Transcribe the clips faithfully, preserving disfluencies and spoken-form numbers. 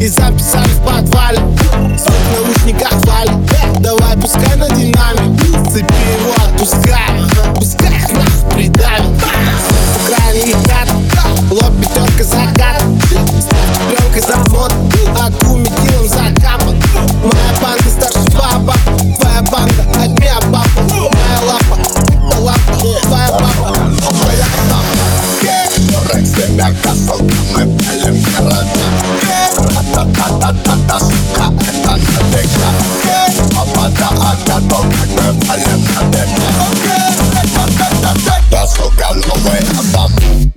И записали в подвале. Звук в наушниках валит. Давай пускай на динамик. Цепи его отпускай. Пускай их нахуй придавит. В крайне их рад. Лоб пятерка закат. Ставьте пленкой завод. Аку метилом закапан. Моя банда старше баба. Твоя банда одня баба. Моя лапа, лапа, твоя баба. Моя лапа. Рекс семерка, сука, мы палим города. Ра-та-та-та-та-та, сука, это навека. Попада отготов, как мы палим навека. Ра-та-та-та-та, сука, новый альбом.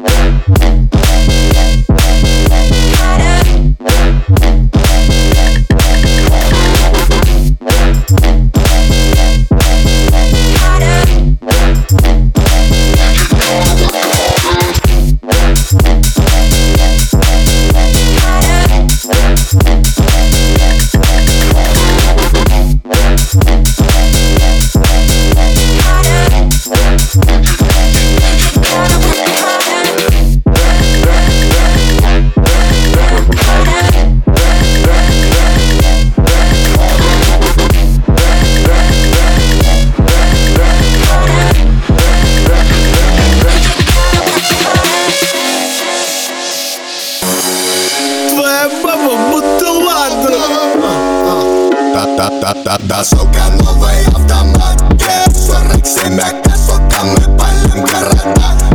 Твоя баба будто ладно. Да-да-да-да-да, сука, новый автомат. сорок семь, сука, мы палим города.